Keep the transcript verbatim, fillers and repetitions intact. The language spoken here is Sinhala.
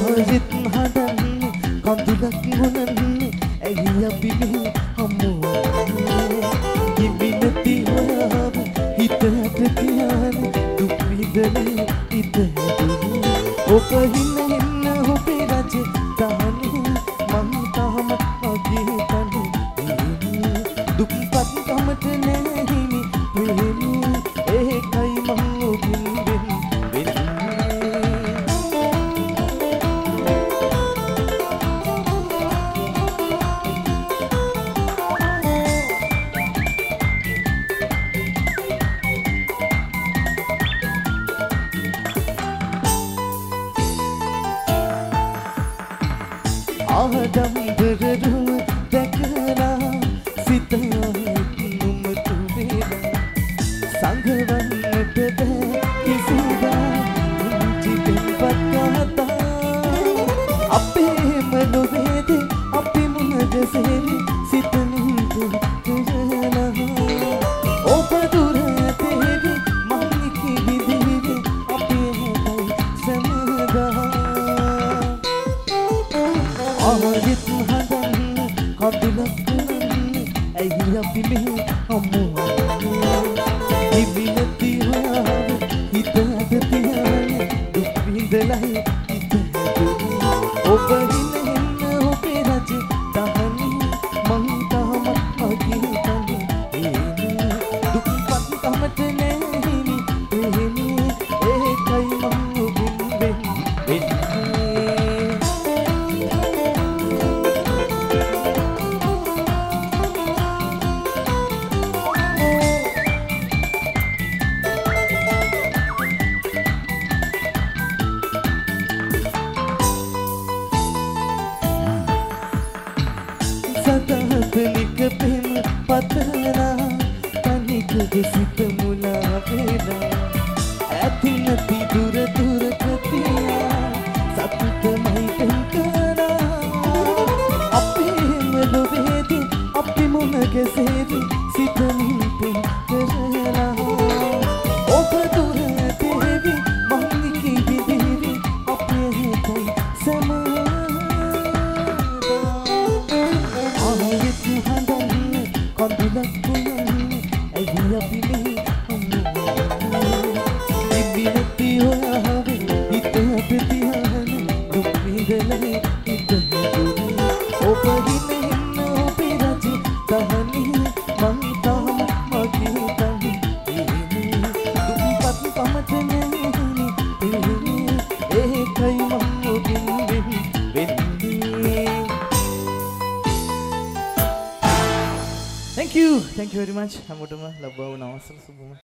ආයෙත් හදන්නේ කඳුලක් වුණන්නේ ඇයි අපි මේ හමුවන්නේ කිවිනති හොයාව හිතට තියානේ දුක් විඳනේ හිත හැදුනේ ඔබ හින්න හින්න ඔබේ රජේ දානේ මං තාම අගේ තනේ දුක්පත් කමට නැහිනි ප්‍රේමී ඒකයි මං ඔබින් ආදම් දරරුව දැකලා සිත නුමතු වේලා සංගවන්නට බෑ කිසිදා ජීවිතපත් කතා අපේම නොවේද අපි මුහද සෙවි සිත නින්දු කරලා ඔබ දුර තේවි මං කිවිදිවි අපේ හැටයි සමදා ආයෙත් හදන්නේ කඳුලක් වුණන්නේ ඇයි අපි මේ හමුවන්නේ ඉවිනති හොයාව හිතට තියානේ දුක් විඳලයි හිත හැදුනේ ඔබ හින්න හින්න ඔබේ රජේ තහනේ මං තාම අගේ තනේ දුක්පත් කමට නැහිනි ප්‍රේමී ඒකයි මං ඔබින් වෙන්නේ සතහතනික පෙම පතනා තනිකද සිත මුලා වේලා ඇති නැති දුර දුරක තියා සතුටමයි පෙන්කරා අපේම නොවේදි අපි මොන ගැසේවි සිත නිපෙන් කරලා ඔබ දුර තේවි මං කිවිදිවි අපේ හිතයි සමා කඳුලක් වුණන්නේ ඇයි අපි මේ හමුවන්නේ ඉවිනති හොයාව හිතට තියානේ දුක් විඳලයි හිත හැදුනේ ඔබ හින්න හින්න ඔබේ රජේ තහනේ මං තාම අගේ තනේ දුක්පත් කමට නැහිනි ප්‍රේමී ඒකයි මං ඔබින් වෙන්නේ Thank you, thank you very much. හැමෝටම ලබාවන අවසර සුබම